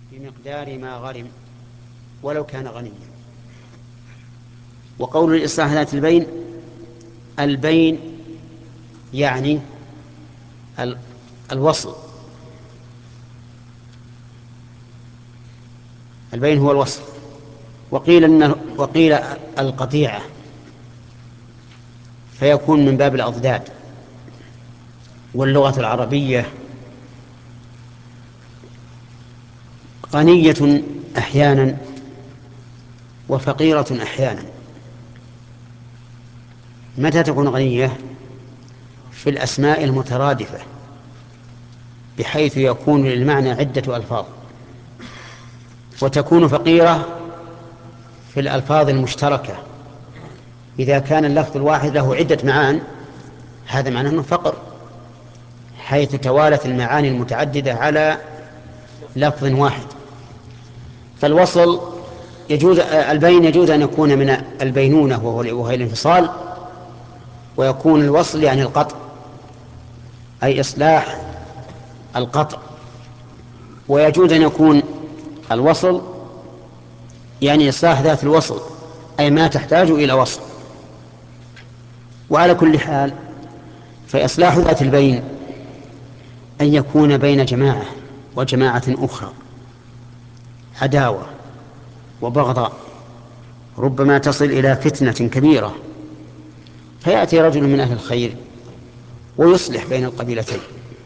بمقدار ما غرم ولو كان غنيا. وقول الإصلاح ذات البين، البين يعني الوصل، البين هو الوصل. وقيل القطيعة، فيكون من باب الأضداد. واللغة العربية غنية أحيانا وفقيرة أحيانا. متى تكون غنية؟ في الأسماء المترادفة، بحيث يكون للمعنى عدة ألفاظ. وتكون فقيرة في الألفاظ المشتركة، إذا كان اللفظ الواحد له عدة معان هذا معناه أنه فقر، حيث توالت المعاني المتعددة على لفظ واحد. فالوصل يجوز، البين يجوز أن يكون من البينونة وهو الانفصال، ويكون الوصل يعني القطع، أي إصلاح القطع. ويجوز أن يكون الوصل يعني إصلاح ذات الوصل، أي ما تحتاج إلى وصل. وعلى كل حال فإصلاح ذات البين أن يكون بين جماعة وجماعة أخرى عداوة وبغضاء، ربما تصل إلى فتنة كبيرة، فيأتي رجل من أهل الخير ويصلح بين القبيلتين،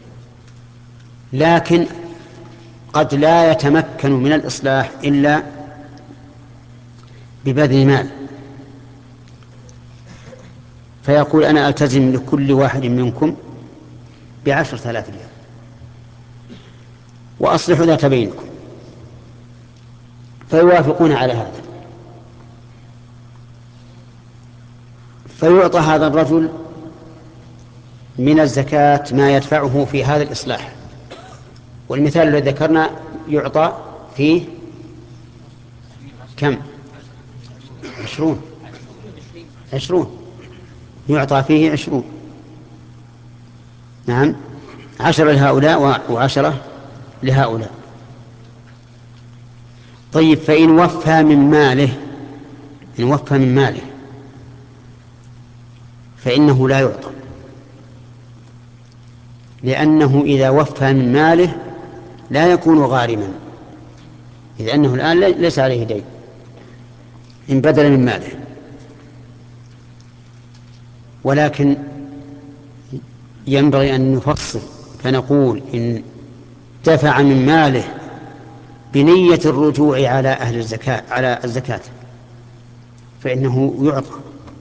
لكن قد لا يتمكن من الإصلاح إلا ببذل مال، فيقول أنا ألتزم لكل واحد منكم ب10,000 ريال وأصلح ذات بينكم، فيوافقون على هذا، فيعطى هذا الرجل من الزكاة ما يدفعه في هذا الإصلاح. والمثال الذي ذكرنا يعطى فيه كم؟ 20 يعطى فيه 20. نعم، 10 لهؤلاء و10 لهؤلاء. طيب، فإن وفى من ماله، إن وفى من ماله فإنه لا يعطى، لأنه إذا وفى من ماله لا يكون غارما، إذ أنه الآن ليس عليه دين، إن بدل من ماله. ولكن ينبغي أن نفصل فنقول إن دفع من ماله بنية الرجوع على أهل الزكاة، على الزكاة، فإنه يعطى.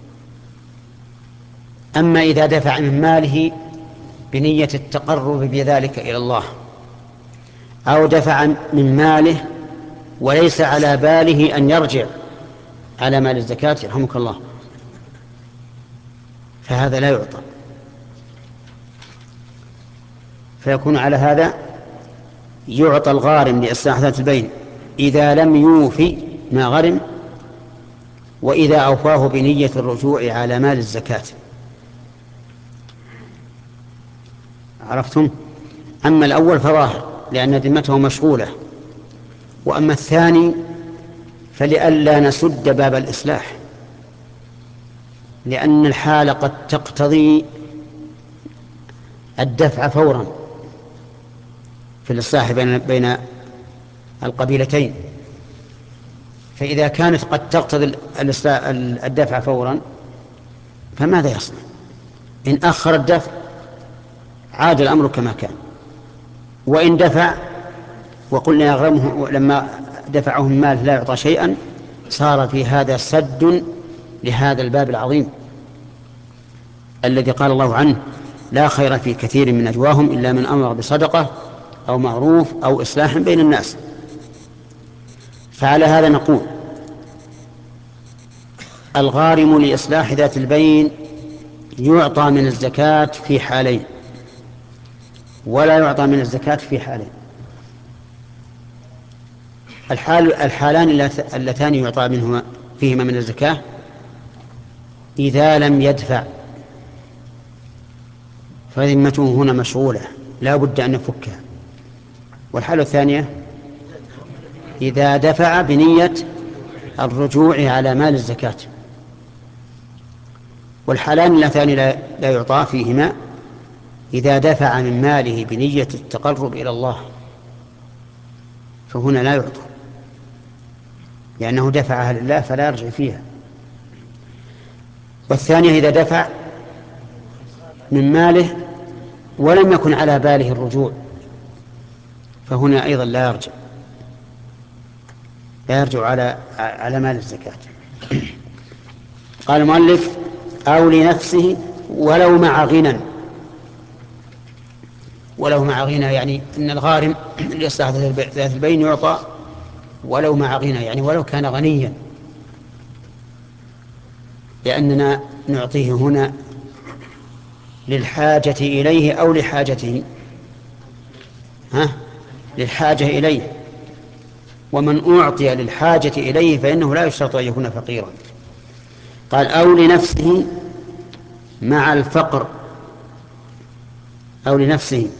أما إذا دفع من ماله بنية التقرب بذلك إلى الله، أو دفع من ماله وليس على باله أن يرجع على مال الزكاة يرحمك الله، فهذا لا يعطى. فيكون على هذا يعطى الغارم لإصلاح ذات البين إذا لم يوفي ما غرم، وإذا أوفاه بنية الرجوع على مال الزكاة. عرفتم؟ أما الأول فظاهر لأن ذمته مشغولة، وأما الثاني فلئلا نسد باب الإصلاح، لأن الحال قد تقتضي الدفع فورا في الإصلاح بين القبيلتين. فإذا كانت قد تقتضي الدفع فورا فماذا يصنع؟ إن أخر الدفع عاد الأمر كما كان، وإن دفع وقلنا يغرمه لما دفعه المال لا يعطى شيئا، صار في هذا سد لهذا الباب العظيم الذي قال الله عنه لا خير في كثير من نجواهم إلا من أمر بصدقة أو معروف أو إصلاح بين الناس. فعلى هذا نقول الغارم لإصلاح ذات البين يعطى من الزكاة في حالين، ولا يعطى من الزكاة في حالين. الحالان اللتان يعطى منهما فيهما من الزكاة إذا لم يدفع، فذمته هنا مشغولة لا بد أن يفكها. والحالة الثانية إذا دفع بنية الرجوع على مال الزكاة. والحالان اللتان لا يعطى فيهما إذا دفع من ماله بنية التقرب إلى الله، فهنا لا يعطى لأنه دفعها لله فلا يرجع فيها. والثانية إذا دفع من ماله ولم يكن على باله الرجوع، فهنا أيضا لا يرجع على مال الزكاة. قال المؤلف أو لنفسه ولو مع غنى. ولو مع غنى يعني أن الغارم لإصلاح ذات البين يعطى ولو مع غنى، يعني ولو كان غنيا، لأننا نعطيه هنا للحاجة إليه أو لحاجته، للحاجة إليه، ومن أعطي للحاجة إليه فإنه لا يشترط أن يكون فقيرا. قال أو لنفسه مع الفقر، أو لنفسه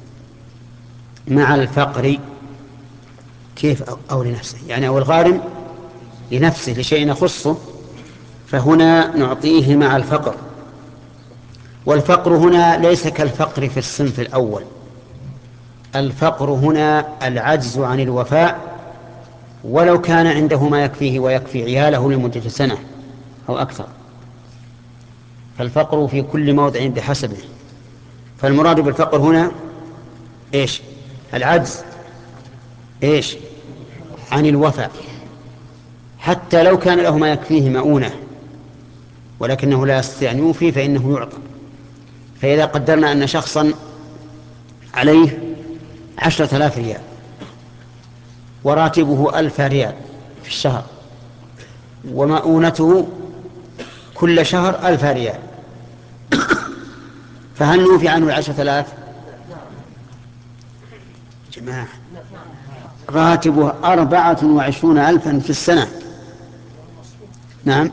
مع الفقر. كيف أو لنفسه؟ يعني أو الغارم لنفسه لشيء يخصه، فهنا نعطيه مع الفقر. والفقر هنا ليس كالفقر في الصنف الأول. الفقر هنا العجز عن الوفاء ولو كان عنده ما يكفيه ويكفي عياله لمدة سنة أو أكثر، فالفقر في كل موضع بحسبه. فالمراد بالفقر هنا إيش؟ العجز عن الوفاء، حتى لو كان له ما يكفيه مؤونة ولكنه لا يستطيع أن يوفي فإنه يعطى. فإذا قدرنا أن شخصا عليه 10,000 ريال وراتبه 1,000 ريال في الشهر ومؤونته كل شهر 1,000 ريال، فهل نوفي عنه 10,000؟ جماعة راتبه 24,000 في السنة. نعم،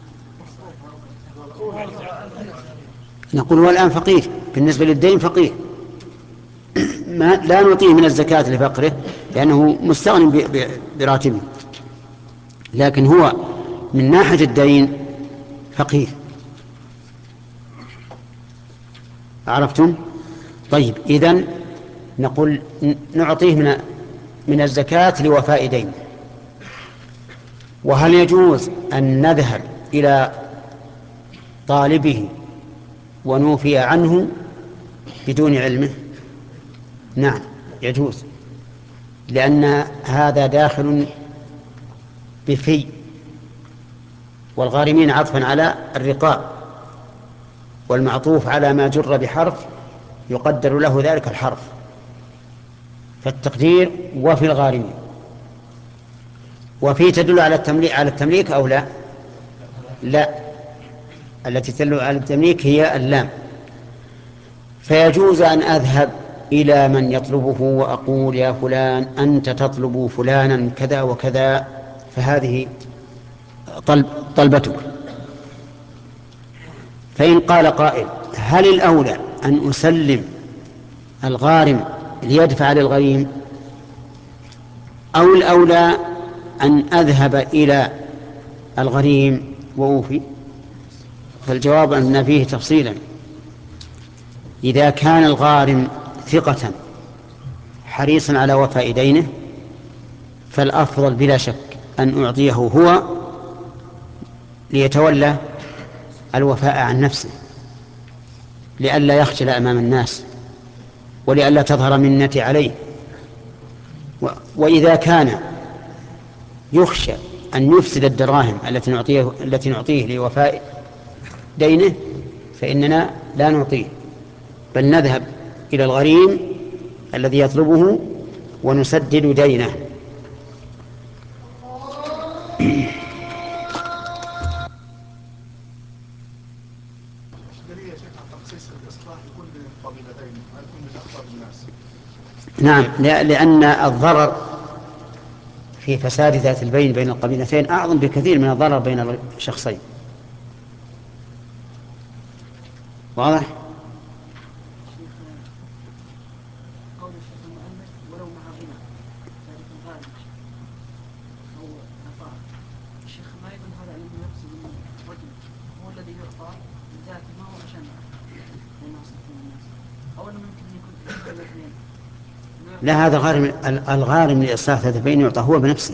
نقول هو الآن فقير بالنسبة للدين، فقير لا نعطيه من الزكاة لفقره لأنه مستغن براتبه، لكن هو من ناحية الدين فقير. عرفتم؟ طيب، إذن نقول نعطيه من الزكاة لوفاء دين. وهل يجوز أن نذهب إلى طالبه ونوفي عنه بدون علمه؟ نعم يجوز، لأن هذا داخل بفي، والغارمين عطفا على الرقاب، والمعطوف على ما جر بحرف يقدر له ذلك الحرف، فالتقدير وفي الغارمين. وفي تدل على التمليك أو لا؟ لا، التي تدل على التمليك هي اللام. فيجوز أن أذهب إلى من يطلبه وأقول يا فلان أنت تطلب فلانا كذا وكذا، فهذه طلبتك. فإن قال قائل هل الأولى أن أسلم الغارم ليدفع للغريم أو الأولى أن أذهب إلى الغريم وأوفي؟ فالجواب أن فيه تفصيلا. إذا كان الغارم ثقة حريصا على وفاء دينه فالأفضل بلا شك أن أعطيه هو ليتولى الوفاء عن نفسه، لئلا يخجل أمام الناس ولئلا تظهر منتي عليه. وإذا كان يخشى أن يفسد الدراهم التي نعطيه لوفاء دينه فإننا لا نعطيه، بل نذهب إلى الغريم الذي يطلبه ونسدد دينه. نعم، لأن الضرر في فساد ذات البين بين القبيلتين أعظم بكثير من الضرر بين الشخصين. واضح؟ لا، هذا الغارم لإصلاح ذات بين يعطى هو بنفسه.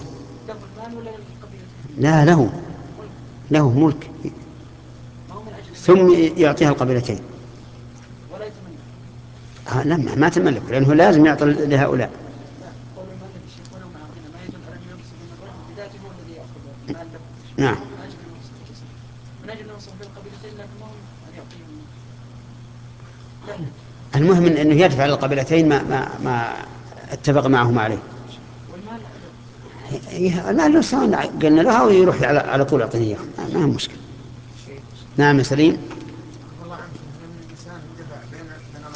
لا، له ملك ثم يعطيها القبيلتين. لا، ما تملك، لأنه لازم يعطي لهؤلاء. نعم. المهم أنه يدفع للقبيلتين ما اتفق معهم عليه. المال له سواء قلنا له ويروح على طول يعطيه إياه، ما هو مشكلة. نعم يا سليم. والله عنك ان الانسان يدفع بين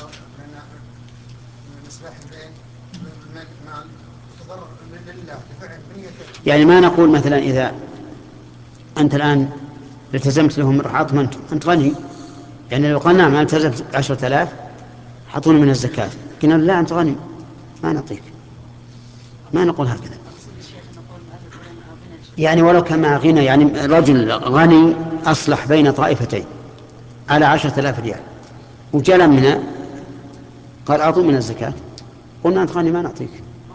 مصلاح البين المال يتضرر لله دفع بنيته. يعني ما نقول مثلا إذا أنت الآن التزمت لهم رعاة أنت غني، يعني لو قلنا ما التزمت 10,000 حطوني من الزكاة، قلنا لا أنت غني ما نعطيك، ما نقول هكذا. يعني ولو كان مع غنى، يعني رجل غني أصلح بين طائفتين على 10,000 ريال وجاء منا قال أعطوا من الزكاة، قلنا أنت غني ما نعطيك،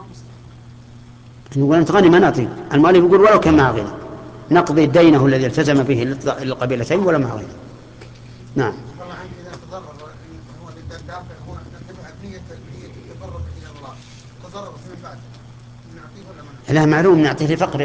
نقول أنت غني ما نعطيك. المؤلف يقول ولو كان مع غنى نقضي دينه الذي التزم به للقبيلتين ولا مع غنى. نعم. والله عنك اذا تضرر هو الدافع هو دفع بنية التقرب الى الله، تضرر من بعد نعطيه ولا ما نعطيه؟ لا، معلوم نعطيه لفقره،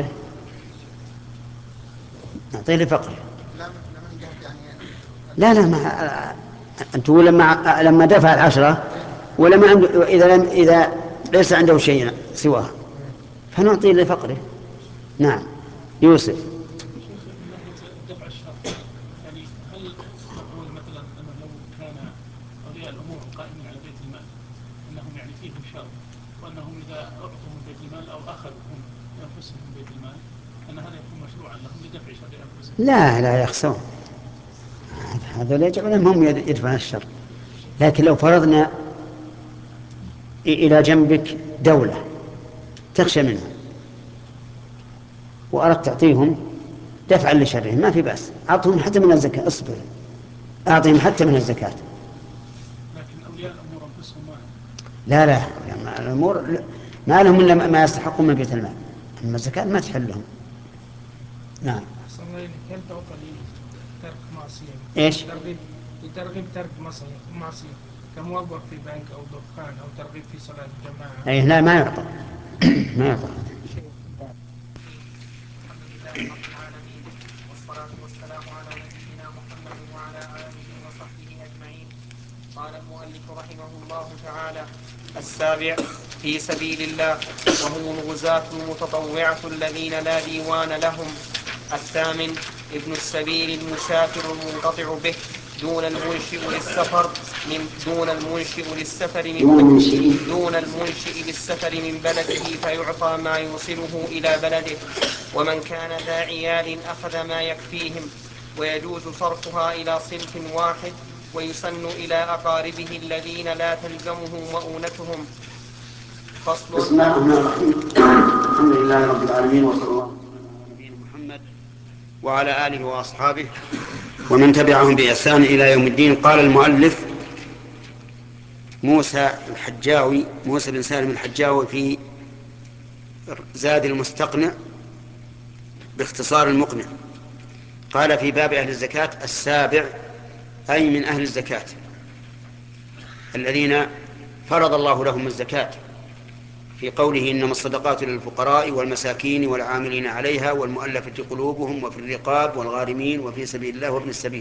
نعطيه لفقره. لا من جهة يعني. لا ما أنت لما دفع 10 ولا ما عنده، إذا ليس عنده شيء سواه فنعطيه لفقره. نعم. يوسف. شيخ من ناحية الدفع الشرعي، يعني هل نقول مثلا أنه لو كان أولياء الأمور قائمين على بيت المال أنهم يعني فيهم شر، وأنهم إذا أعطوا من بيت المال أو أخذوا هم لأنفسهم من بيت المال أن هذا يكون مشروعا لهم لدفع شر أنفسهم؟ لا يخسون، هذا لا يجعلهم هم يدفعون الشر. لكن لو فرضنا إلى جنبك دولة تخشى منها وأردت تعطيهم دفعا لشرهم ما في بأس، أعطهم حتى من الزكاة، اصبر أعطهم حتى من الزكاة. لكن أولياء الأمور أنفسهم ما هم. لا الأمور ما لهم إلا ما يستحقون من بيت المال، أما الزكاة ما تحل لهم. نعم. أحسن الله إليك. هل تعطى لترك معصية؟ إيش؟ لترغيب ترك معصية كموظف في بنك أو دكان أو ترغيب في صلاة الجماعة؟ أي لا، ما يعطى. ما يعطى. الحمد لله رب العالمين، والصلاة والسلام على نبينا محمد وعلى آله وصحبه أجمعين. قال المؤلف رحمه الله تعالى: السابع في سبيل الله، وهم الغزاة المتطوعة الذين لا ديوان لهم. الثامن ابن السبيل المسافر المنقطع به دون المنشئ للسفر من بلده فيعطى ما يوصله إلى بلده، ومن كان ذا عيال أخذ ما يكفيهم، ويجوز صرفها إلى صنف واحد، ويسن إلى أقاربه الذين لا تلزمهم مؤونتهم. فصل. بسم الله الرحمن الرحيم. الحمد لله رب العالمين، وصلى الله على نبينا محمد وعلى آله وأصحابه ومن تبعهم بإحسان إلى يوم الدين. قال المؤلف موسى بن سالم الحجاوي في زاد المستقنع باختصار المقنع، قال في باب أهل الزكاة: السابع أي من أهل الزكاة الذين فرض الله لهم الزكاة، في قوله: إنما الصدقات للفقراء والمساكين والعاملين عليها والمؤلفة قلوبهم وفي الرقاب والغارمين وفي سبيل الله وابن السبيل.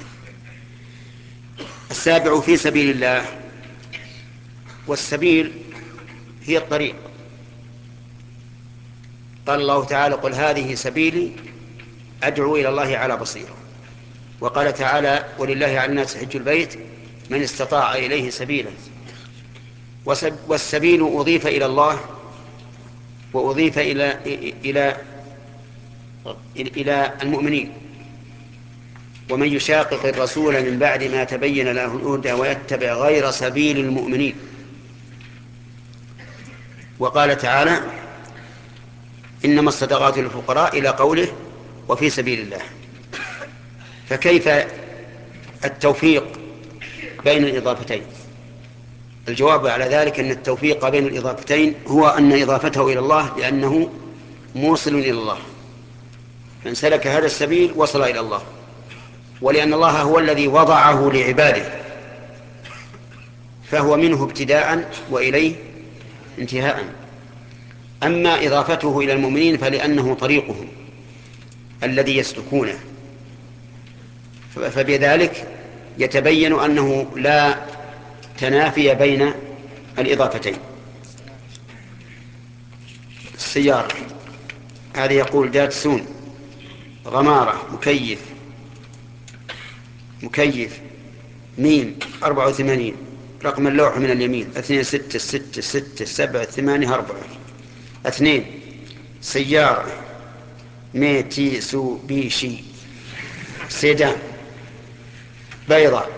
السابع في سبيل الله، والسبيل هي الطريق. قال الله تعالى: قل هذه سبيلي أدعو إلى الله على بصيرة. وقال تعالى: ولله على الناس حج البيت من استطاع إليه سبيلا. والسبيل أضيف إلى الله وأضيف إلى المؤمنين. ومن يشاقق الرسول من بعد ما تبين له الهدى ويتبع غير سبيل المؤمنين. وقال تعالى: إنما الصدقات للفقراء إلى قوله وفي سبيل الله. فكيف التوفيق بين الإضافتين؟ الجواب على ذلك أن التوفيق بين الإضافتين هو أن إضافته إلى الله لأنه موصل إلى الله، فإن سلك هذا السبيل وصل إلى الله، ولأن الله هو الذي وضعه لعباده فهو منه ابتداء وإليه انتهاء. أما إضافته إلى المؤمنين فلأنه طريقهم الذي يسلكونه، فبذلك يتبين أنه لا تنافي بين الإضافتين. السيارة هذه يقول داتسون غمارة مكيف ميم 84 رقم اللوحة من اليمين 26667784 2 سيارة ميتسوبيشي سيدان بيضاء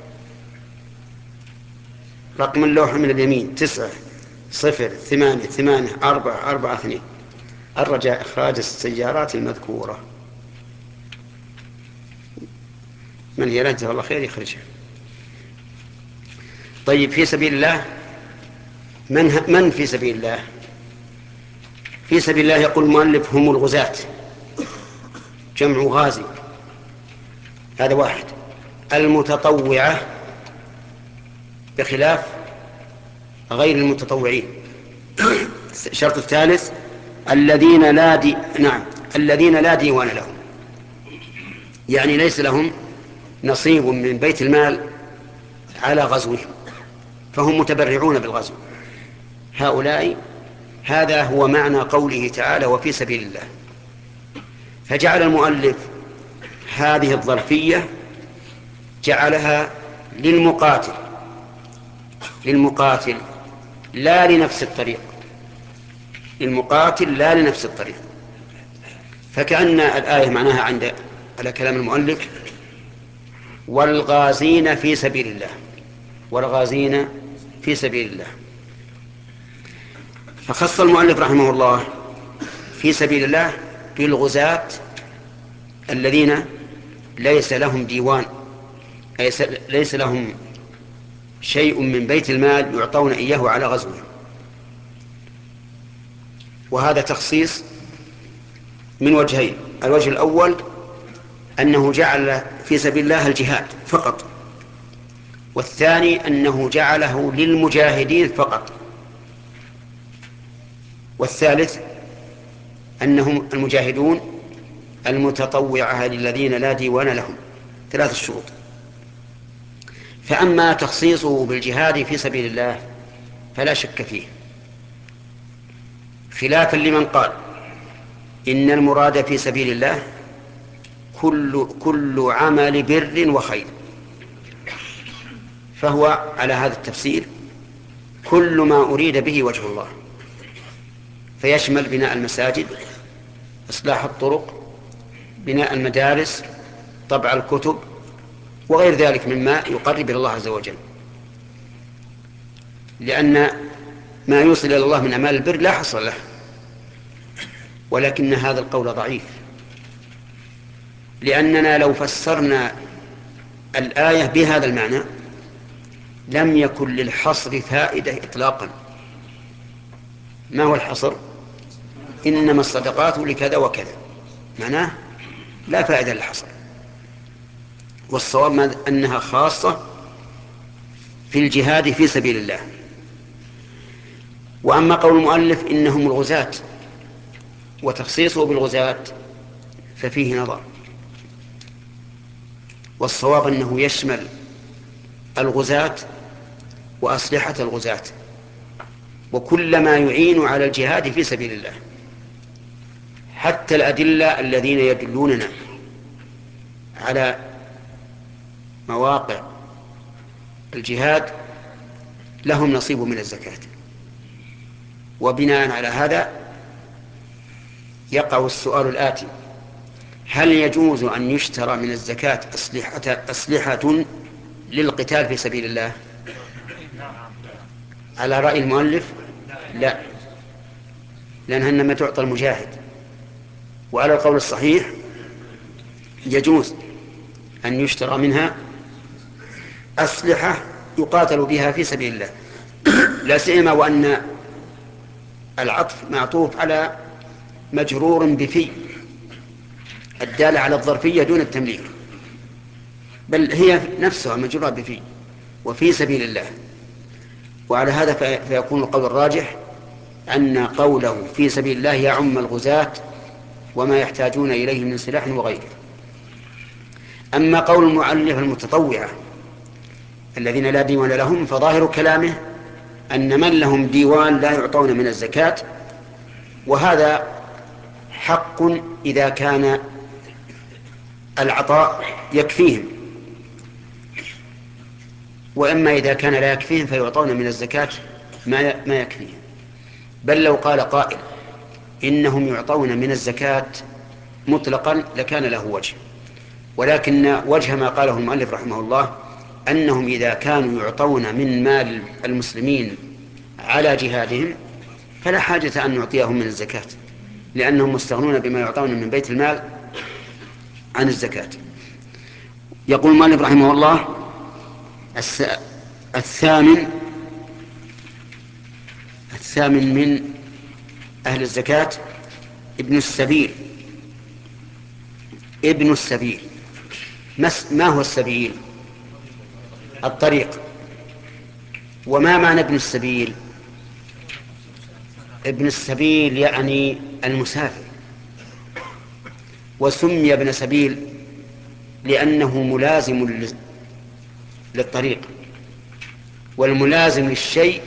رقم اللوحة من اليمين 90888442. الرجاء إخراج السيارات المذكورة. من هي؟ لا جزاه الله خير يخرجها. طيب في سبيل الله من في سبيل الله؟ في سبيل الله يقول المؤلف هم الغزاة، جمع غازي، هذا واحد. المتطوعة بخلاف غير المتطوعين. الشرط الثالث الذين لا ديوان لهم، يعني ليس لهم نصيب من بيت المال على غزوهم فهم متبرعون بالغزو. هؤلاء هذا هو معنى قوله تعالى وفي سبيل الله. فجعل المؤلف هذه الظرفية جعلها للمقاتل لا لنفس الطريق، للمقاتل لا لنفس الطريق. فكأن الآية معناها على كلام المؤلف والغازين في سبيل الله، والغازين في سبيل الله. فخص المؤلف رحمه الله في سبيل الله بالغزاة الذين ليس لهم ديوان، ليس لهم شيء من بيت المال يعطون إياه على غزوه. وهذا تخصيص من وجهين: الوجه الأول أنه جعل في سبيل الله الجهاد فقط، والثاني أنه جعله للمجاهدين فقط، والثالث أنهم المجاهدون المتطوعة للذين لا ديوان لهم. 3 شروط. فأما تخصيصه بالجهاد في سبيل الله فلا شك فيه، خلافا لمن قال إن المراد في سبيل الله كل عمل بر وخير، فهو على هذا التفسير كل ما أريد به وجه الله، فيشمل بناء المساجد، إصلاح الطرق، بناء المدارس، طبع الكتب، وغير ذلك مما يقرب إلى الله عز وجل، لأن ما يوصل إلى الله من أعمال البر لا حصر له. ولكن هذا القول ضعيف، لأننا لو فسرنا الآية بهذا المعنى لم يكن للحصر فائدة إطلاقا. ما هو الحصر؟ إنما الصدقات لكذا وكذا، معناه لا فائدة للحصر. والصواب أنها خاصة في الجهاد في سبيل الله. وأما قول المؤلف إنهم الغزاة وتخصيصه بالغزاة ففيه نظر، والصواب أنه يشمل الغزاة وأسلحة الغزاة وكل ما يعين على الجهاد في سبيل الله، حتى الأدلة الذين يدلوننا على مواقع الجهاد لهم نصيب من الزكاة. وبناء على هذا يقع السؤال الآتي: هل يجوز أن يشترى من الزكاة أسلحة للقتال في سبيل الله؟ على رأي المؤلف لا، لأنها إنما تعطى المجاهد. وعلى القول الصحيح يجوز أن يشترى منها أسلحة يقاتل بها في سبيل الله لا سيما وأن العطف معطوف على مجرور بفي الدالة على الظرفية دون التمليك، بل هي نفسها مجرورة بفي وفي سبيل الله. وعلى هذا فيكون القول الراجح أن قوله في سبيل الله يعم الغزاة وما يحتاجون إليه من سلاح وغيره. أما قول المؤلف المتطوعة الذين لا ديوان لهم فظاهر كلامه أن من لهم ديوان لا يعطون من الزكاة، وهذا حق إذا كان العطاء يكفيهم، وإما إذا كان لا يكفيهم فيعطون من الزكاة ما يكفيهم. بل لو قال قائل إنهم يعطون من الزكاة مطلقا لكان له وجه، ولكن وجه ما قاله المؤلف رحمه الله أنهم إذا كانوا يعطون من مال المسلمين على جهادهم فلا حاجة أن نعطيهم من الزكاة، لأنهم مستغنون بما يعطون من بيت المال عن الزكاة. يقول المؤلف رحمه الله: الثامن من أهل الزكاة ابن السبيل. ابن السبيل ما هو السبيل؟ الطريق. وما معنى ابن السبيل؟ ابن السبيل يعني المسافر، وسمي ابن سبيل لأنه ملازم للطريق، والملازم للشيء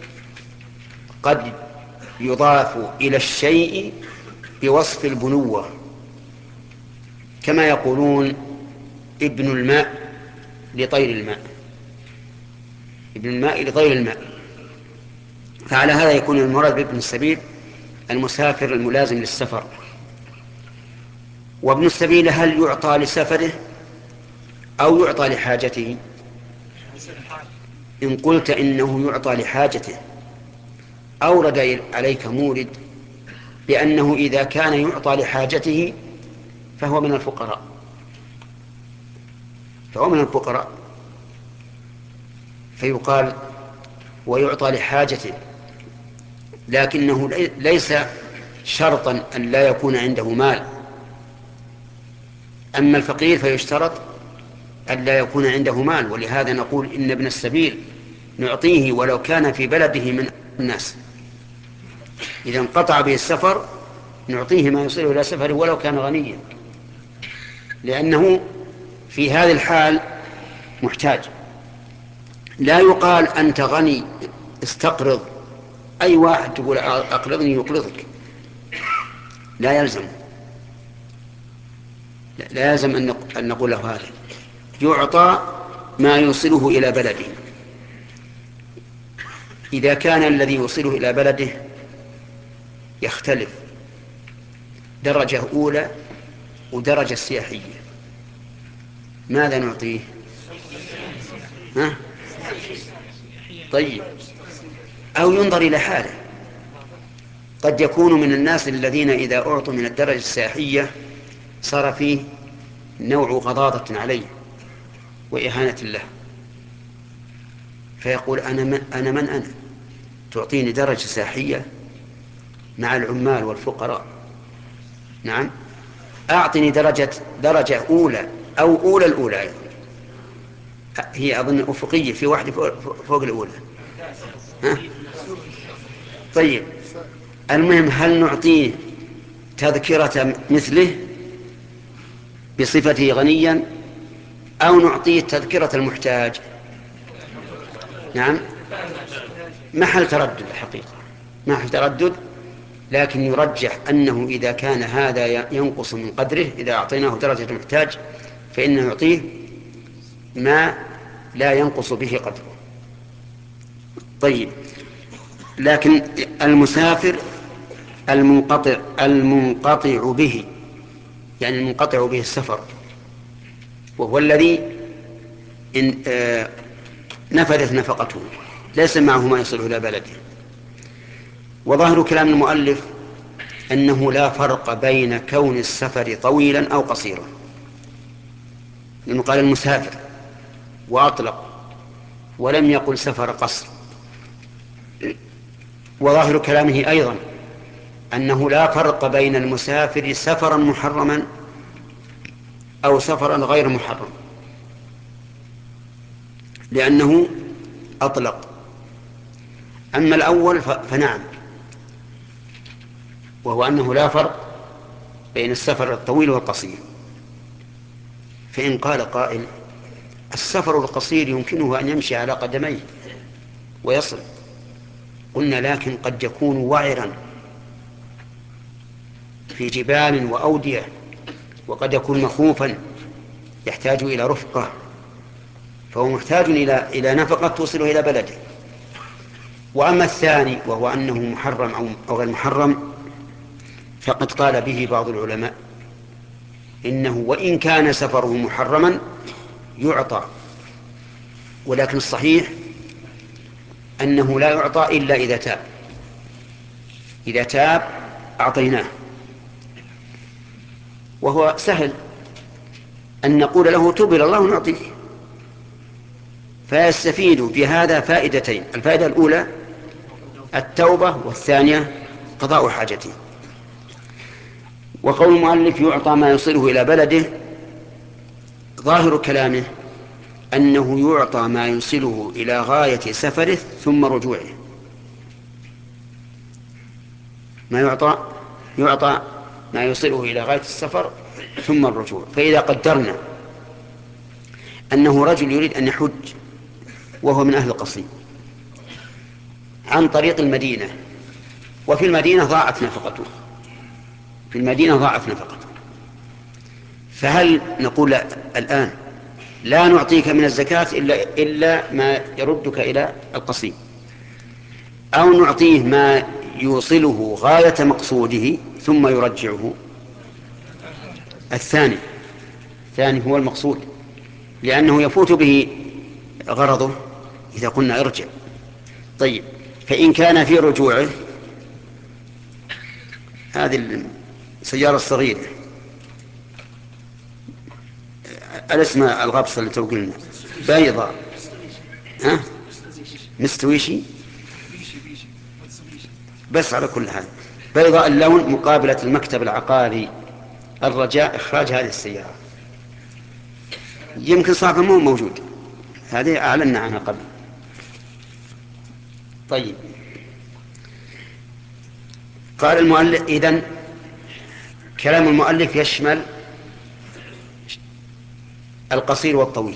قد يضاف إلى الشيء بوصف البنوة، كما يقولون ابن الماء لطير الماء، ابن الماء لطير الماء. فعلى هذا يكون المراد بابن السبيل المسافر الملازم للسفر. وابن السبيل هل يعطى لسفره أو يعطى لحاجته؟ إن قلت إنه يعطى لحاجته أورد عليك مورد بأنه إذا كان يعطى لحاجته فهو من الفقراء، فيقال ويعطى لحاجته، لكنه ليس شرطا أن لا يكون عنده مال. أما الفقير فيشترط أن لا يكون عنده مال، ولهذا نقول إن ابن السبيل نعطيه ولو كان في بلده من الناس، إذا انقطع به السفر نعطيه ما يصله إلى سفره ولو كان غنيا، لأنه في هذه الحال محتاج. لا يقال أنت غني استقرض، أي واحد تقول أقرضني يقرضك، لا يلزم أن نقول له هذا، يعطى ما يوصله إلى بلده. إذا كان الذي يوصله إلى بلده يختلف درجة أولى ودرجة سياحية، ماذا نعطيه؟ طيب، أو ينظر إلى حاله. قد يكون من الناس الذين إذا أعطوا من الدرجة السياحية صار فيه نوع غضاضة عليه وإهانة له، فيقول أنا من تعطيني درجة سياحية مع العمال والفقراء؟ نعم، أعطني درجة أولى أو أولى الأولى، هي أظن أفقية، في واحدة فوق الأولى. طيب، المهم هل نعطيه تذكرة مثله بصفته غنيا أو نعطيه تذكرة المحتاج؟ نعم، محل تردد الحقيقة، محل تردد، لكن يرجح أنه إذا كان هذا ينقص من قدره، إذا أعطيناه درجة المحتاج فإنه يعطيه ما لا ينقص به قدره. طيب، لكن المسافر المنقطع به، يعني المنقطع به السفر، وهو الذي نفذت نفقته، ليس معه ما يصله إلى بلده. وظاهر كلام المؤلف أنه لا فرق بين كون السفر طويلا أو قصيرا، لأنه قال المسافر وأطلق ولم يقل سفر قصر، وظاهر كلامه أيضا أنه لا فرق بين المسافر سفرا محرما أو سفرا غير محرم، لأنه أطلق. أما الأول فنعم، وهو أنه لا فرق بين السفر الطويل والقصير. فإن قال قائل السفر القصير يمكنه أن يمشي على قدميه ويصل، قلنا لكن قد يكون وعرا في جبال وأودية، وقد يكون مخوفا يحتاج إلى رفقة، فهو محتاج إلى نفقة توصله إلى بلده. وأما الثاني وهو أنه محرم أو غير محرم، فقد قال به بعض العلماء إنه وإن كان سفره محرما يعطى، ولكن الصحيح أنه لا يعطى إلا إذا تاب. إذا تاب أعطيناه، وهو سهل أن نقول له تب إلى الله ونعطيك. فيستفيد بهذا فائدتين: الفائدة الأولى التوبة، والثانية قضاء حاجته. وقول المؤلف يعطى ما يصله إلى بلده، ظاهر كلامه أنه يعطى ما يوصله إلى غاية سفره ثم رجوعه. يعطى ما يوصله إلى غاية السفر ثم الرجوع. فإذا قدرنا أنه رجل يريد أن يحج وهو من أهل القصيم عن طريق المدينة، وفي المدينة ضاعت نفقته، فهل نقول الآن لا نعطيك من الزكاة إلا ما يردك إلى القصيم، أو نعطيه ما يوصله غاية مقصوده ثم يرجعه؟ الثاني هو المقصود، لأنه يفوت به غرضه إذا قلنا ارجع. طيب، فإن كان في رجوعه هذه السيارة الصغيرة الاسم الغبصة اللي توقلنا بيضاء، مستويشي، بس على كل حال بيضاء اللون مقابلة المكتب العقاري، الرجاء إخراج هذه السيارة. يمكن صاحبه مو موجود، هذه أعلنا عنها قبل. طيب، قال المؤلف إذن كلام المؤلف يشمل القصير والطويل،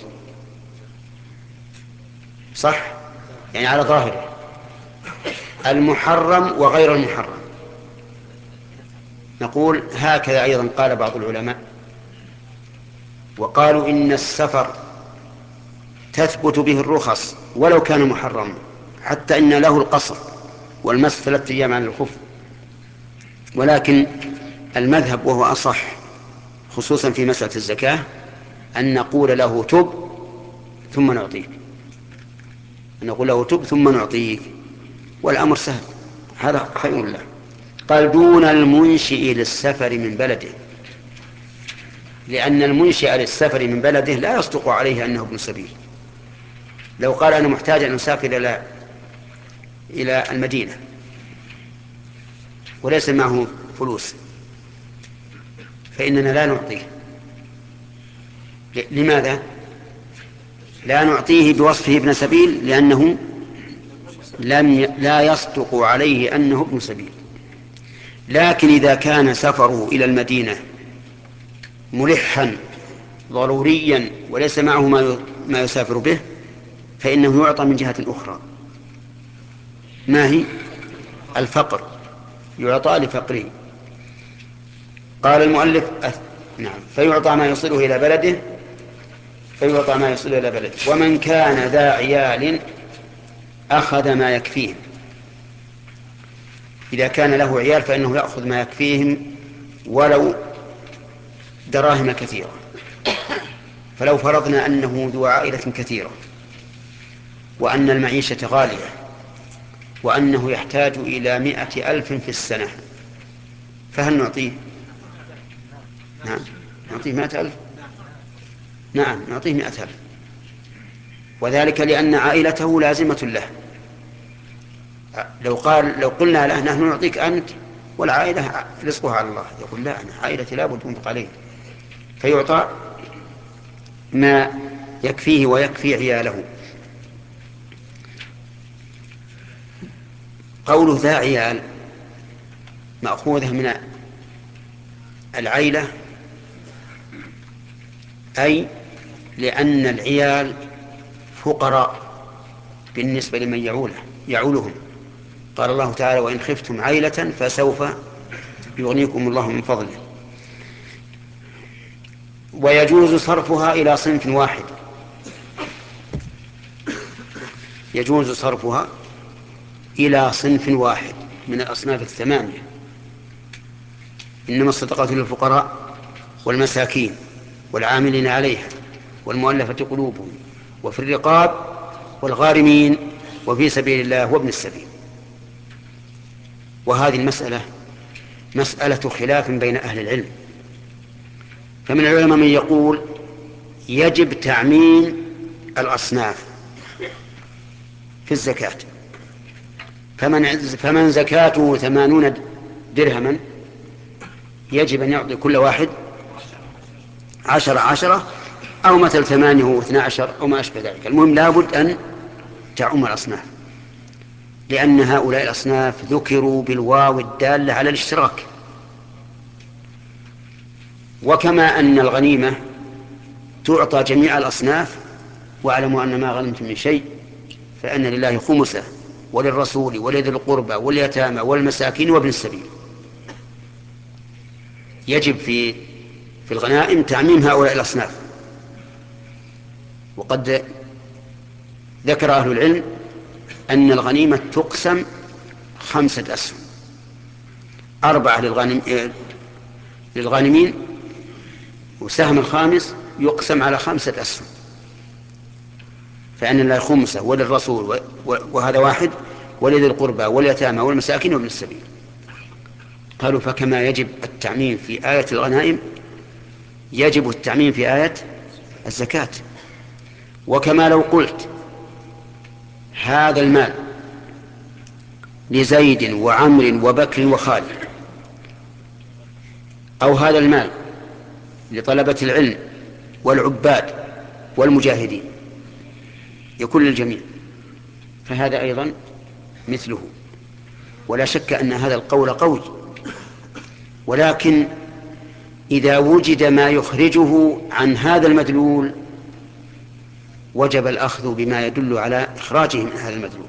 صح؟ يعني على ظاهره المحرم وغير المحرم. نقول هكذا أيضا قال بعض العلماء، وقالوا إن السفر تثبت به الرخص ولو كان محرما، حتى إن له القصر والمسح 3 أيام عن الخف. ولكن المذهب وهو أصح خصوصا في مسألة الزكاة أن نقول له تب ثم نعطيك، والأمر سهل، هذا خير له. قال دون المنشئ للسفر من بلده، لأن المنشئ للسفر من بلده لا يصدق عليه أنه ابن سبيل. لو قال أنا محتاج أن أسافر إلى المدينة وليس معه فلوس فإننا لا نعطيه. لماذا لا نعطيه بوصفه ابن سبيل؟ لأنه لا يصدق عليه أنه ابن سبيل. لكن إذا كان سفره إلى المدينة ملحا ضروريا وليس معه ما يسافر به، فإنه يعطى من جهة أخرى. ما هي؟ الفقر، يعطى لفقره. قال المؤلف نعم، فيعطى ما يصله إلى بلده. ومن كان ذا عيال أخذ ما يكفيهم. إذا كان له عيال فإنه يأخذ ما يكفيهم ولو دراهم كثيرة. فلو فرضنا أنه ذو عائلة كثيرة وأن المعيشة غالية وأنه يحتاج إلى 100,000 في السنة، فهل نعطيه؟ نعم، نعطيه 100,000. نعم، نعطيه 100,000، وذلك لأن عائلته لازمة له. لو قلنا له نحن نعطيك أنت والعائلة رزقها على الله، يقول لا، أنا عائلتي لا بد أنفق عليه، فيعطى ما يكفيه ويكفي عياله. قوله ذا عيال مأخوذة من العيلة، أي لأن العيال فقراء بالنسبة لمن يعولهم. قال الله تعالى: وإن خفتم عيلة فسوف يغنيكم الله من فضله. ويجوز صرفها إلى صنف واحد، يجوز صرفها إلى صنف واحد من الأصناف الثمانية: إنما الصدقات للفقراء والمساكين والعاملين عليها والمؤلفة قلوبهم وفي الرقاب والغارمين وفي سبيل الله وابن السبيل. وهذه المسألة مسألة خلاف بين أهل العلم، فمن العلماء من يقول يجب تعميم الأصناف في الزكاة، فمن زكاته 80 درهما يجب أن يعطي كل واحد 10 أو مثل 8 و12 أو ما أشبه ذلك. المهم لابد أن تعم الأصناف، لأن هؤلاء الأصناف ذكروا بالواو الدالة على الاشتراك. وكما أن الغنيمة تعطى جميع الأصناف، واعلموا أن ما غنمتم من شيء فأن لله خمسه وللرسول ولذي القربى واليتامى والمساكين وابن السبيل. يجب في الغنائم تعميم هؤلاء الأصناف. وقد ذكر أهل العلم أن الغنيمة تقسم 5 أسهم: 4 للغانمين، وسهم الخامس يقسم على 5 أسهم، فأن لله خمسه وللرسول وهذا واحد ولذي القربى واليتامى والمساكين وابن السبيل. قالوا فكما يجب التعميم في آية الغنائم يجب التعميم في آية الزكاة. وكما لو قلت هذا المال لزيد وعمر وبكر وخالد، أو هذا المال لطلبة العلم والعباد والمجاهدين، يكون للجميع، فهذا أيضا مثله. ولا شك أن هذا القول قوي، ولكن إذا وجد ما يخرجه عن هذا المدلول وجب الأخذ بما يدل على إخراجه من هذا المدلول.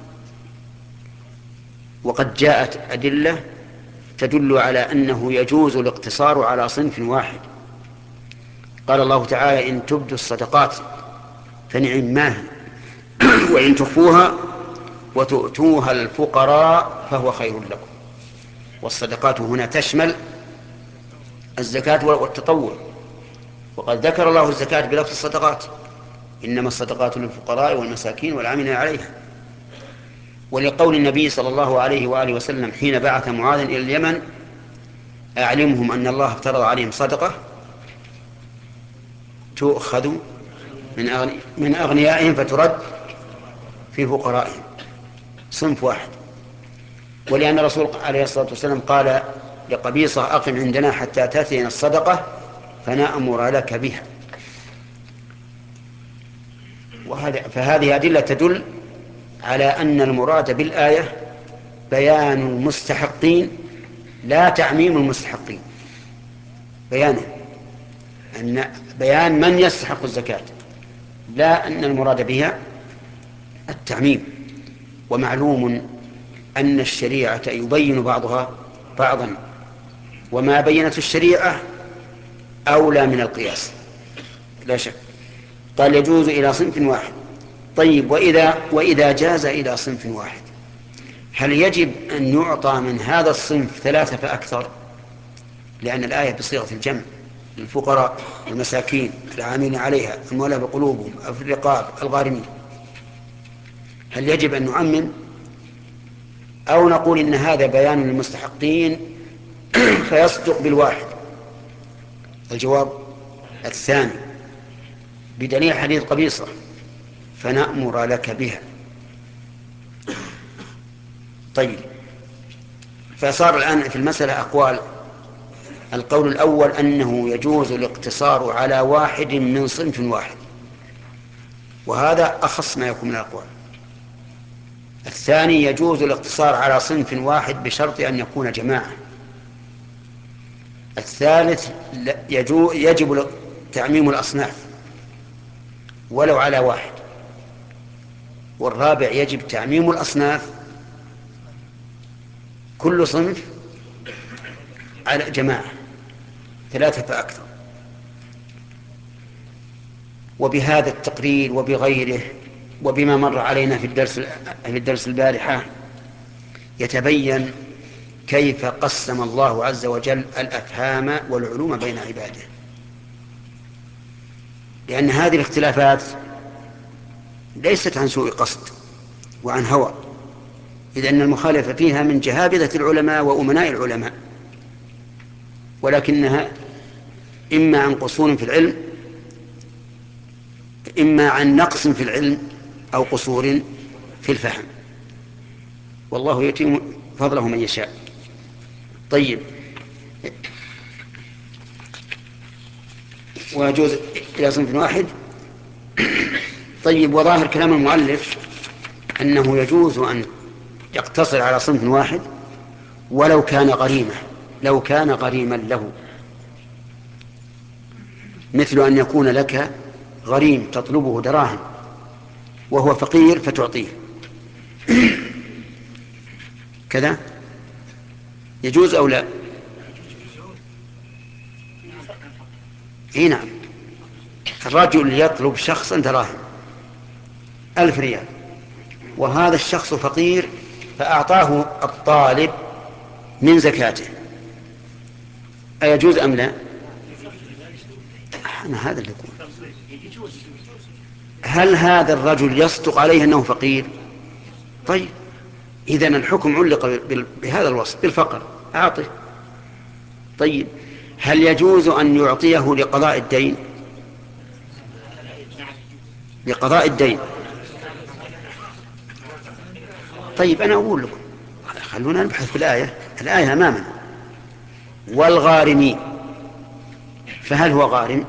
وقد جاءت أدلة تدل على أنه يجوز الاقتصار على صنف واحد. قال الله تعالى: إن تبدوا الصدقات فنعم ما هي وإن تخفوها وتؤتوها الفقراء فهو خير لكم. والصدقات هنا تشمل الزكاة والتطوع، وقد ذكر الله الزكاة بلفظ الصدقات: إنما الصدقات للفقراء والمساكين والعاملين عليها. ولقول النبي صلى الله عليه وآله وسلم حين بعث معاذ إلى اليمن: أعلمهم أن الله افترض عليهم صدقة تؤخذ من أغنيائهم فترد في فقرائهم، صنف واحد. ولأن الرسول عليه الصلاة والسلام قال لقبيصة: أقم عندنا حتى تأتينا الصدقة فنأمر لك بها. فهذه أدلة تدل على أن المراد بالآية بيان المستحقين لا تعميم المستحقين، بيان من يستحق الزكاة، لا أن المراد بها التعميم. ومعلوم أن الشريعة يبين بعضها بعضا، وما بينت الشريعة أولى من القياس لا شك. قال يجوز إلى صنف واحد. طيب، وإذا جاز إلى صنف واحد هل يجب أن يعطى من هذا الصنف 3 فأكثر؟ لأن الآية بصيغة الجمع: للفقراء والمساكين العاملين عليها المؤلفة قلوبهم في الرقاب الغارمين. هل يجب أن نعمم أو نقول إن هذا بيان للمستحقين فيصدق بالواحد؟ الجواب الثاني، بدليل حديث قبيصة: فنأمر لك بها. طيب، فصار الآن في المسألة أقوال. القول الأول أنه يجوز الاقتصار على واحد من صنف واحد، وهذا أخص ما يكون من الأقوال. الثاني يجوز الاقتصار على صنف واحد بشرط أن يكون جماعة. الثالث يجب تعميم الأصناف ولو على واحد. والرابع يجب تعميم الأصناف كل صنف على جماعة، 3 فأكثر. وبهذا التقرير وبغيره وبما مر علينا في الدرس البارحة يتبين كيف قسم الله عز وجل الأفهام والعلوم بين عباده، لأن هذه الاختلافات ليست عن سوء قصد وعن هوى، إذ أن المخالف فيها من جهابذة العلماء وأمناء العلماء، ولكنها إما عن قصور في العلم، إما عن نقص في العلم، أو قصور في الفهم، والله يتم فضله من يشاء. طيب، ويجوز إلى صنف واحد. طيب، وظاهر كلام المؤلف أنه يجوز أن يقتصر على صنف واحد ولو كان غريمة، لو كان غريما له، مثل أن يكون لك غريم تطلبه دراهم وهو فقير فتعطيه كذا، يجوز أو لا؟ اي نعم. الرجل يطلب شخصا دراهم 1000 ريال، وهذا الشخص فقير فأعطاه الطالب من زكاته، أيجوز أم لا؟ أنا هذا اللي يقول. هل هذا الرجل يصدق عليه أنه فقير؟ طيب، إذن الحكم علق بهذا الوصف بالفقر، أعطه. طيب، هل يجوز أن يعطيه لقضاء الدين؟ لقضاء الدين. طيب، أنا أقول لكم خلونا نبحث في الآية أمامنا. والغارمين، فهل هو غارم؟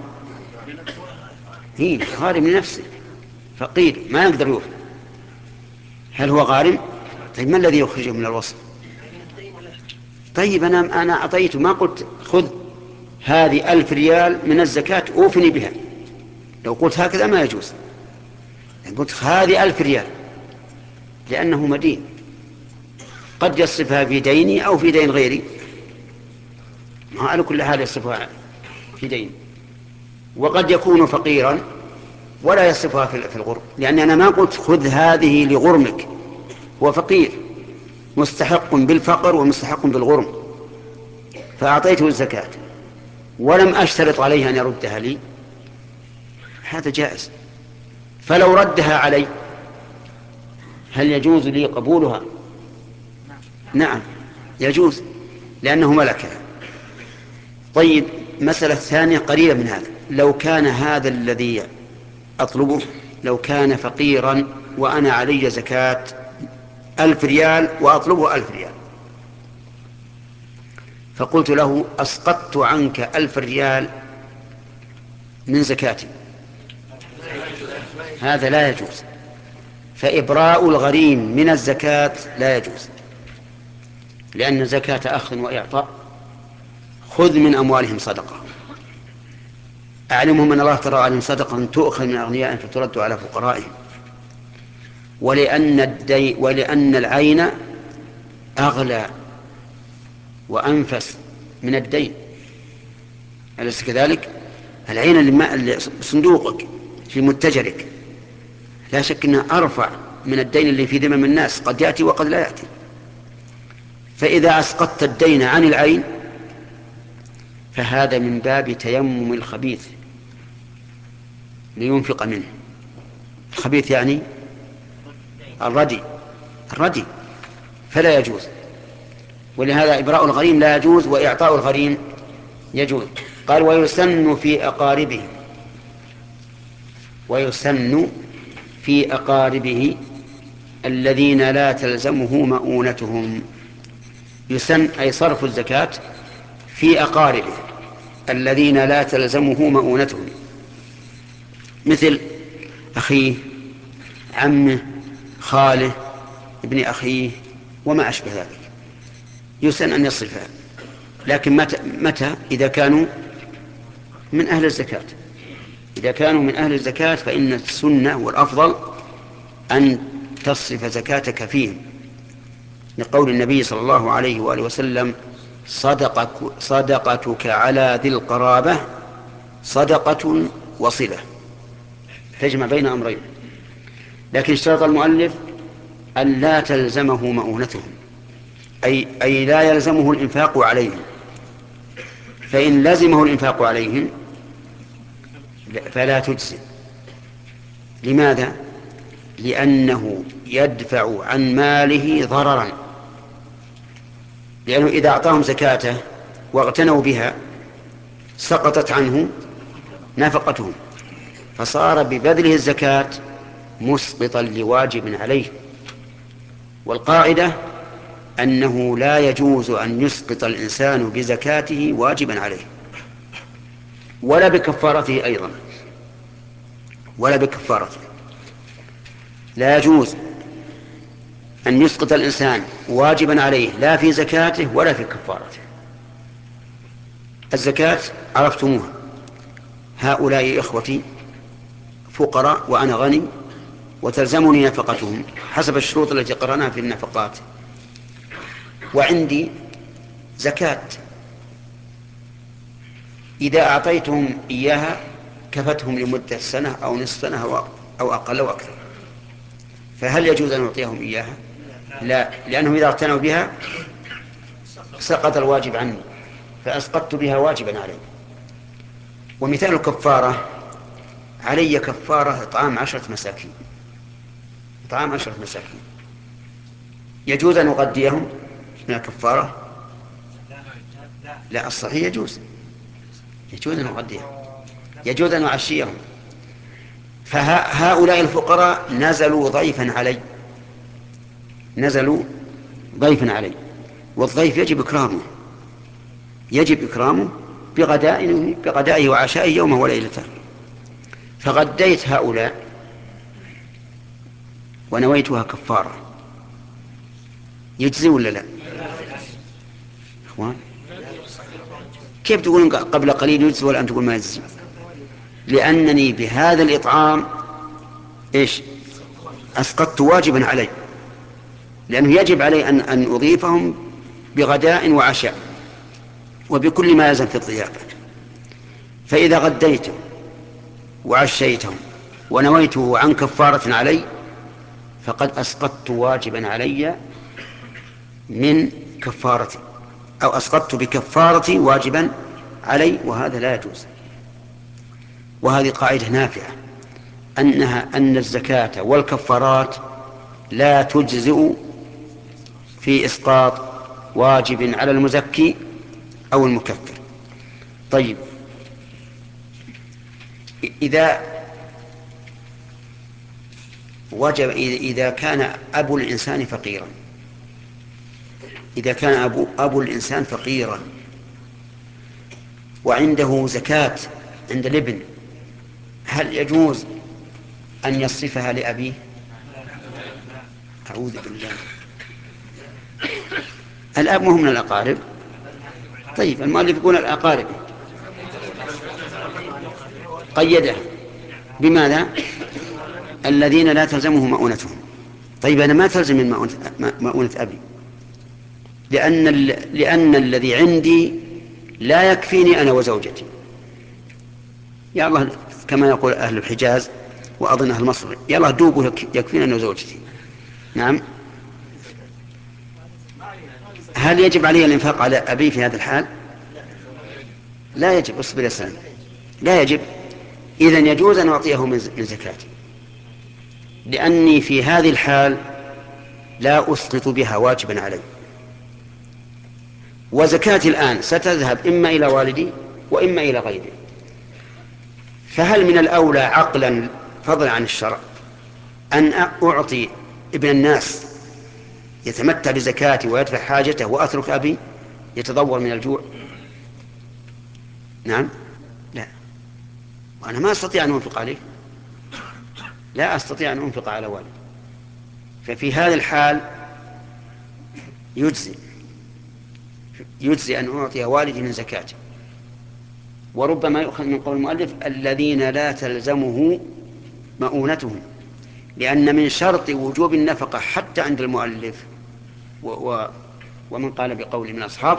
غارم لنفسه، فقير ما يقدر يوفي. هل هو غارم؟ طيب، ما الذي يخرجه من الوصف؟ طيب، أنا أعطيته، ما قلت خذ هذه 1000 ريال من الزكاة أوفني بها. لو قلت هكذا ما يجوز، يعني قلت هذه 1000 ريال، لأنه مدين، قد يصرفها في ديني أو في دين غيري، ما على كل حال يصرفها في دين. وقد يكون فقيرا ولا يصرفها في الغرم، لأن أنا ما قلت خذ هذه لغرمك، هو فقير مستحق بالفقر ومستحق بالغرم، فأعطيته الزكاة ولم أشترط عليه أن يردها لي، هذا جائز. فلو ردها علي هل يجوز لي قبولها؟ نعم يجوز، لأنه ملكها. طيب، مسألة ثانية قريبة من هذا. لو كان هذا الذي أطلبه لو كان فقيرا وأنا علي زكاة 1000 ريال وأطلبه 1000 ريال، فقلت له أسقطت عنك 1000 ريال من زكاتي، هذا لا يجوز. فإبراء الغريم من الزكاة لا يجوز، لأن الزكاة أخذ وإعطاء. خذ من أموالهم صدقة، أعلمهم أن الله ترى عليهم صدقة تؤخذ من أغنيائهم فترد على فقرائهم. ولأن العين أغلى وأنفس من الدين، أليس كذلك؟ العين اللي صندوقك في متجرك لا شك أنها أرفع من الدين اللي في ذمم الناس، قد يأتي وقد لا يأتي. فإذا أسقطت الدين عن العين فهذا من باب تيمم الخبيث لينفق منه. الخبيث يعني الردي، فلا يجوز. ولهذا إبراء الغريم لا يجوز وإعطاء الغريم يجوز. قال ويسن في أقاربه الذين لا تلزمه مؤونتهم. يسن أي صرف الزكاة في أقاربه الذين لا تلزمه مؤونتهم، مثل أخيه، عمه، خاله، ابن أخيه، وما أشبه ذلك، يسن أن يصرفها. لكن متى؟ إذا كانوا من أهل الزكاة. إذا كانوا من أهل الزكاة فإن السنة والأفضل أن تصرف زكاتك فيهم، لقول النبي صلى الله عليه وآله وسلم: صدقتك على ذي القرابة صدقة وصلة، تجمع بين أمرين. لكن اشترط المؤلف أن لا تلزمه مؤونتهم، أي لا يلزمه الإنفاق عليهم، فإن لزمه الإنفاق عليهم فلا تجزي. لماذا؟ لأنه يدفع عن ماله ضررا، لأنه إذا أعطاهم زكاته واغتنوا بها سقطت عنه نفقتهم، فصار ببذله الزكاة مسقطا لواجب عليه. والقاعدة أنه لا يجوز أن يسقط الإنسان بزكاته واجبا عليه، ولا بكفارته أيضا، ولا بكفارته. لا يجوز أن يسقط الإنسان واجبا عليه لا في زكاته ولا في كفارته. الزكاة عرفتموها، هؤلاء إخوتي فقراء وأنا غني وتلزمني نفقتهم حسب الشروط التي قرأناها في النفقات، وعندي زكاة إذا أعطيتهم إياها كفتهم لمدة سنة أو نصف سنة أو أقل أو أكثر، فهل يجوز أن أعطيهم إياها؟ لا، لأنهم إذا اعتنوا بها سقط الواجب عني، فأسقطت بها واجبا علي. ومثال الكفارة: علي كفارة إطعام 10 مساكين، إطعام 10 مساكين، يجوز أن أغديهم من الكفارة؟ لا، الصحيح يجوز أن أغديهم، يجوز أن أعشيهم. فهؤلاء الفقراء نزلوا ضيفا علي، نزلوا ضيفا علي، والضيف يجب إكرامه بغدائه وعشائه يومه وليلته. فغديت هؤلاء ونويتها كفارة، يجزي ولا لا؟ إخوان، كيف تقولون قبل قليل يجزي والآن تقول ما يجزي؟ لأنني بهذا الإطعام أسقطت واجبا علي، لأنه يجب علي أن أضيفهم بغداء وعشاء وبكل ما يلزم في الضيافة. فإذا غديتهم وعشيتهم ونويته عن كفارة علي فقد أسقطت واجبا علي من كفارتي، أو أسقطت بكفارتي واجبا علي، وهذا لا يجوز. وهذه قاعدة نافعة، أن الزكاة والكفارات لا تجزئ في إسقاط واجب على المزكي أو المكفر. طيب، إذا كان أبو الإنسان فقيرا، إذا كان أبو الإنسان فقيرا وعنده زكاة عند الابن، هل يجوز أن يصرفها لأبيه؟ أعوذ بالله. الأب مهم من الأقارب. طيب، المؤلف يقول الأقارب، قيدها بماذا؟ الذين لا تلزمه مؤونتهم. طيب، أنا ما تلزم من مؤونة أبي، لأن الذي عندي لا يكفيني أنا وزوجتي. يا الله، كما يقول أهل الحجاز وأظن أهل مصر: يا الله دوبه يكفيني أنا وزوجتي. نعم. هل يجب علي الإنفاق على أبي في هذا الحال؟ لا يجب. اصبر يا سلام، لا يجب. إذن يجوز أن أعطيه من زكاتي، لأني في هذه الحال لا أسقط بها واجبا علي، وزكاتي الآن ستذهب إما إلى والدي وإما إلى غيري. فهل من الأولى عقلا فضلا عن الشرع أن أعطي ابن الناس يتمتع بزكاتي ويدفع حاجته وأترك أبي يتضور من الجوع؟ نعم، لا، وأنا ما أستطيع أن أنفق عليه، لا أستطيع أن أنفق على والدي. ففي هذا الحال يجزي أن أعطي والدي من زكاته. وربما يؤخذ من قول المؤلف الذين لا تلزمه مؤونتهم، لأن من شرط وجوب النفقة حتى عند المؤلف ومن قال بقول من أصحاب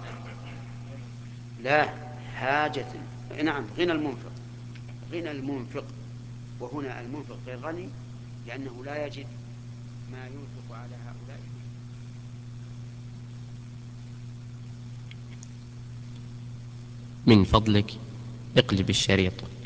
لا حاجة، نعم، غنى المنفق، وهنا المنفق غير غني لأنه لا يجد ما ينفق على هؤلاء. من فضلك اقلب الشريط.